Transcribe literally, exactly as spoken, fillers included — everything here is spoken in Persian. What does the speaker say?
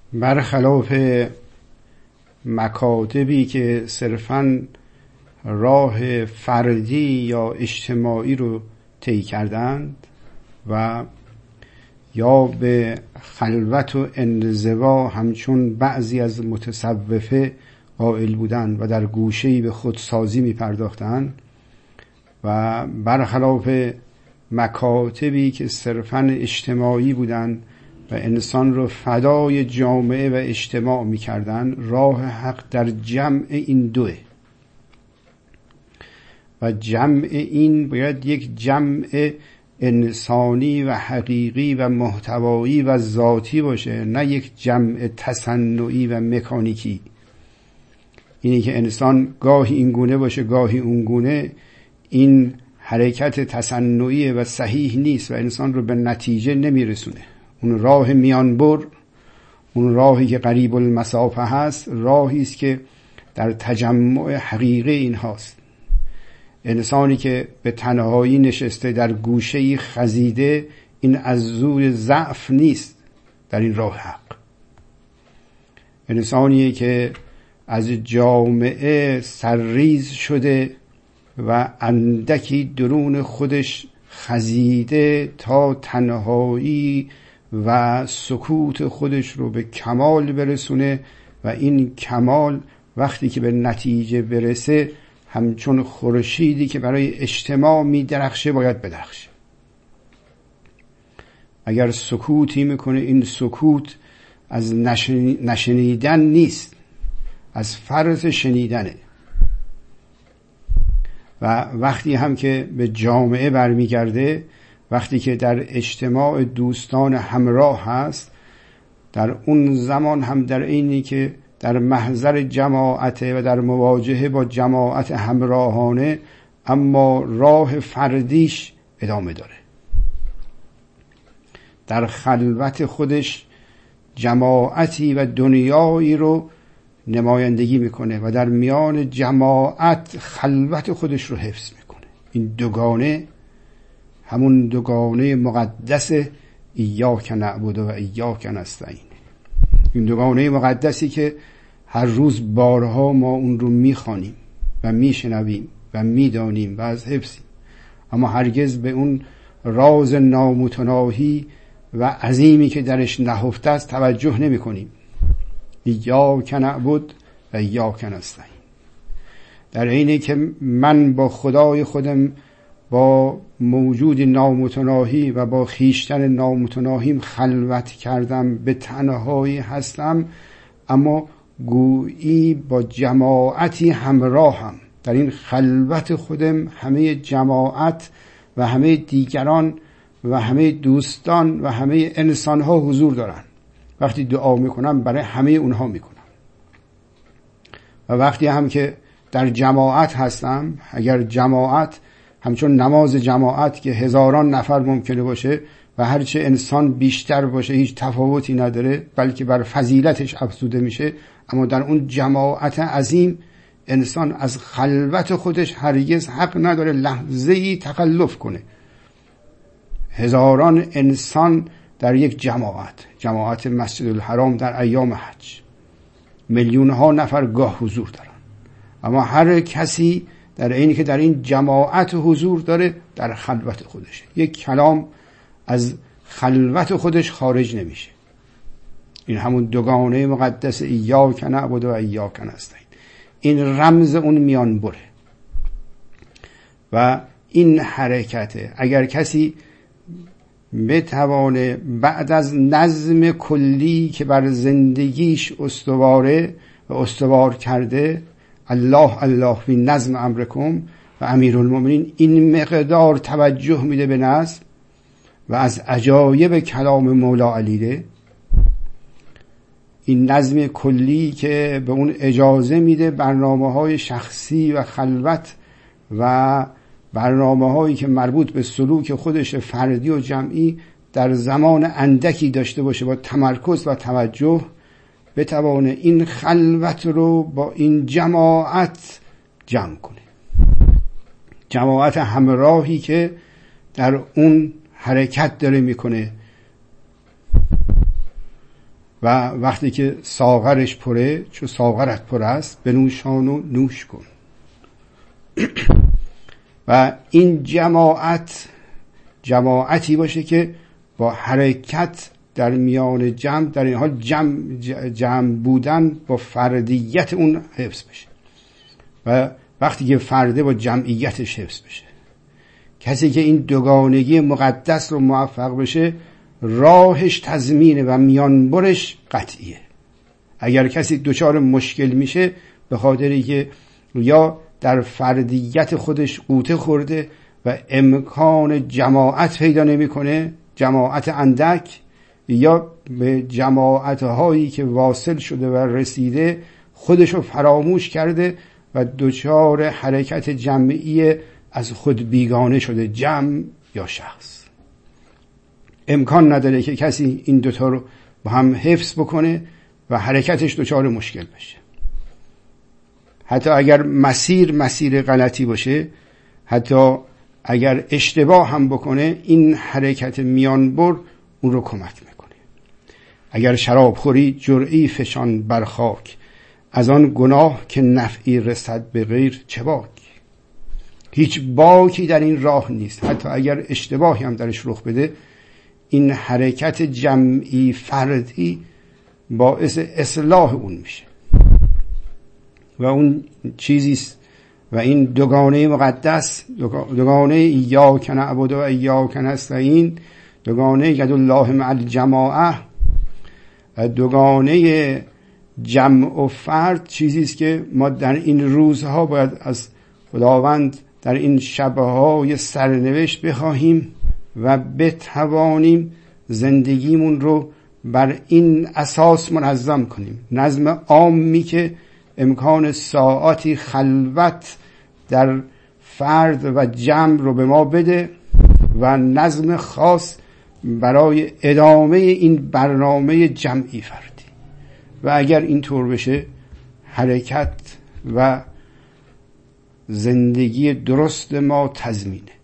برخلاف مکاتبی که صرفاً راه فردی یا اجتماعی رو طی کردند و یا به خلوت و انزوا همچون بعضی از متصوفه قائل بودند و در گوشه‌ای به خودسازی می پرداختند و برخلاف مکاتبی که صرفاً اجتماعی بودند و انسان رو فدای جامعه و اجتماع می کردن، راه حق در جمع این دوه و جمع این باید یک جمع انسانی و حقیقی و محتوایی و ذاتی باشه، نه یک جمع تصنعی و مکانیکی. اینی که انسان گاهی این گونه باشه گاهی اون گونه، این حرکت تصنعی و صحیح نیست و انسان رو به نتیجه نمیرسونه. اون راه میانبر، اون راهی که قریب المسافه هست، راهی است که در تجمع حقیقی این هاست. انسانی که به تنهایی نشسته در گوشه‌ای خزیده، این از زور ضعف نیست در این راه حق. انسانی که از جامعه سرریز شده و اندکی درون خودش خزیده تا تنهایی و سکوت خودش رو به کمال برسونه و این کمال وقتی که به نتیجه برسه همچون خورشیدی که برای اجتماع می درخشه باید بدرخشه. اگر سکوتی میکنه، این سکوت از نشنیدن نیست، از فرط شنیدنه. و وقتی هم که به جامعه برمیگرده، وقتی که در اجتماع دوستان همراه هست، در اون زمان هم در اینی که در محضر جماعته و در مواجهه با جماعت همراهانه، اما راه فردیش ادامه داره. در خلوت خودش جماعتی و دنیایی رو نمایندگی میکنه و در میان جماعت خلوت خودش رو حفظ میکنه. این دوگانه همون دوگانه مقدس ایاک نعبد و ایاک نستعین، این دوگانه مقدسی که هر روز بارها ما اون رو میخوانیم و میشنویم و میدانیم و از حفظیم، اما هرگز به اون راز نامتناهی و عظیمی که درش نهفته است توجه نمی کنیم. ایاک نعبد و ایاک نستعین. در اینه که من با خدای خودم، با موجود نامتناهی و با خیشتن نامتناهیم خلوت کردم، به تنهایی هستم، اما گویی با جماعتی همراهم. در این خلوت خودم همه جماعت و همه دیگران و همه دوستان و همه انسانها حضور دارن. وقتی دعا میکنم برای همه اونها میکنم و وقتی هم که در جماعت هستم، اگر جماعت همچون نماز جماعت که هزاران نفر ممکنه باشه و هرچه انسان بیشتر باشه هیچ تفاوتی نداره، بلکه بر فضیلتش افزوده میشه، اما در اون جماعت عظیم انسان از خلوت خودش هرگز حق نداره لحظه‌ای تخلف کنه. هزاران انسان در یک جماعت، جماعت مسجد الحرام در ایام حج، میلیون ها نفر گاه حضور دارن، اما هر کسی در اینی که در این جماعت حضور داره در خلوت خودشه. یک کلام از خلوت خودش خارج نمیشه. این همون دوگانه مقدس ایاک نعبد و ایاک نستعین، این رمز اون میان بره و این حرکته. اگر کسی بتوانه بعد از نظم کلی که بر زندگیش استواره و استوار کرده، الله الله فی نظم امرکم و امیرالمومنین، این مقدار توجه میده به نظم و از عجایب کلام مولا علیه، این نظم کلی که به اون اجازه میده برنامه های شخصی و خلوت و برنامه هایی که مربوط به سلوک خودش فردی و جمعی در زمان اندکی داشته باشه، با تمرکز و توجه بتوانه این خلوت رو با این جماعت جمع کنه. جماعت همراهی که در اون حرکت داره میکنه و وقتی که ساغرش پره، چون ساغرت پر است، بنوشان و نوش کن. و این جماعت جماعتی باشه که با حرکت در میان جمع، در این حال جمع, جمع بودن با فردیت اون حفظ بشه و وقتی که فرده با جمعیتش حفظ بشه. کسی که این دوگانگی مقدس رو موفق بشه، راهش تضمینه و میانبرش قطعیه. اگر کسی دچار مشکل میشه به خاطری که یا در فردیت خودش غوطه خورده و امکان جماعت پیدا نمیکنه، جماعت اندک، یا به جماعت هایی که واصل شده و رسیده خودشو فراموش کرده و دچار حرکت جمعی از خود بیگانه شده، جمع یا شخص. امکان نداره که کسی این دوتا رو با هم حفظ بکنه و حرکتش دچار مشکل بشه. حتی اگر مسیر مسیر غلطی باشه، حتی اگر اشتباه هم بکنه، این حرکت میانبر اون رو کمک میکنه. اگر شراب خوری جرعی فشان بر خاک، از آن گناه که نفعی رسد به غیر چه باک. هیچ باکی در این راه نیست. حتی اگر اشتباهی هم درش رخ بده، این حرکت جمعی فردی باعث اصلاح اون میشه و اون چیزیست. و این دوگانه مقدس، دوگانه ایاک نعبد و ایاک نستعین، دوگانه ید الله مع الجماعه، دوگانه جمع و فرد، چیزیست که ما در این روزها باید از خداوند در این شبهای سرنوشت بخواهیم و بتوانیم زندگیمون رو بر این اساس منظم کنیم. نظم عامی که امکان ساعاتی خلوت در فرد و جمع رو به ما بده و نظم خاص برای ادامه این برنامه جمعی فردی. و اگر این طور بشه، حرکت و زندگی درست ما تضمینه.